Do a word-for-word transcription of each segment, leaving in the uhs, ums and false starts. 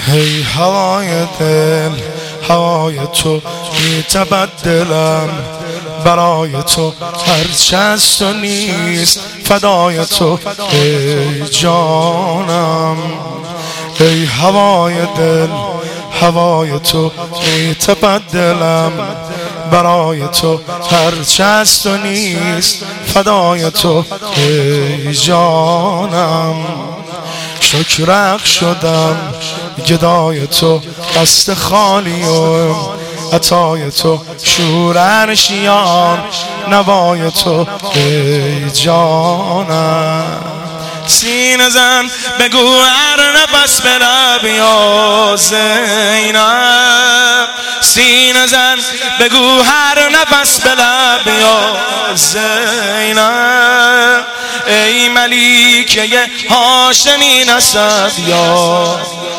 هی هوای دل، هوای تو میتبدلم، برای تو هرچه از تو نیست فدای تو ای جانم. ای هوای دل، هوای تو میتبدلم، برای تو هرچه از تو نیست فدای تو ای جانم. شکرک شدم گدای تو، دست خالی و عطای تو، شور عرشیان نوای تو ای جانم. سینه زن بگو هر نفس به لب یا زینب، سینه زن بگو هر نفس به لب یا زینب. ای ملیکه هاشمی نسب یا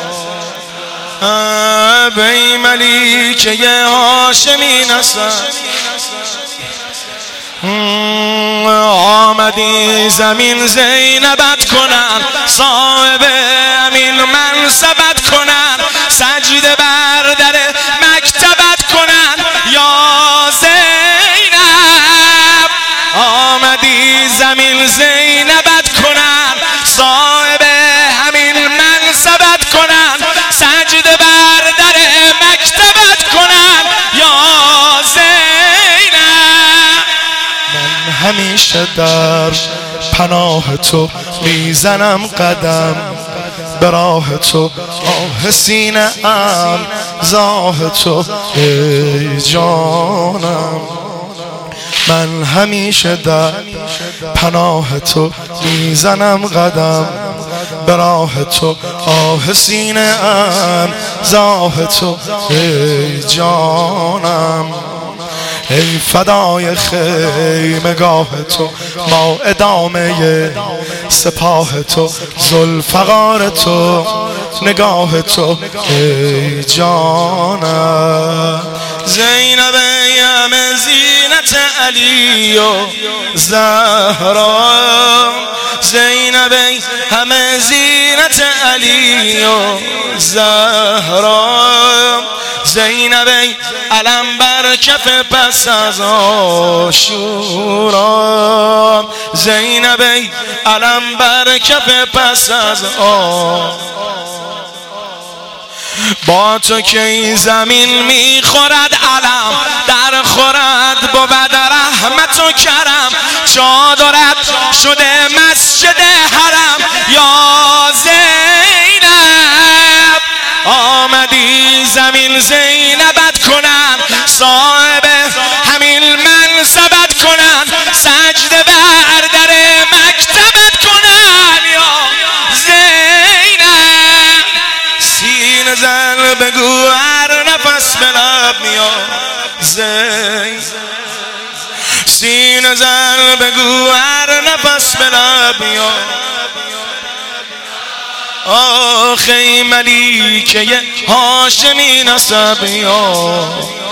ای ملیکه هاشمی نسب، آمدی زمین زینبت کنن، صاحب امین منصبت کنن، سجده بر در مکتبت کنن یا زینب. آمدی زمین زینبت کنن، صاحب امین منصبت کنن، سجده بر در مکتبت کنن یا زینب. من همیشه در پناه تو میزنم قدم، به راه تو آه سینه ام زاه تو ای جانم. من همیشه در پناه تو میزنم قدم، به راه تو آه سینه ام زاه تو ای جانم. ای فدای خیمگاه تو ما ادامه سپاه تو، ذوالفقار تو نگاه تو ای جانم. زینب همه زینت علی و زهرا، زینب همه زینت علی و زهرا، زینب علم بر کف پس از عاشورا، زینب علم بر کف پس از عاشورا. با تو که این زمین میخورد علم، در خورد بود رحمت و کرم، چادرت شده مسجد حرم یا زینب. آمدی زمین زینبت کنن، صاحب همین منصبت کنن، سجده بر در مکتبت کنن یا زینب. سینه زن بگو هر نفس به لب یا زینب، سینه زن بگو هر نفس به لب یا آخ ای ملیکه هاشمی نسب یا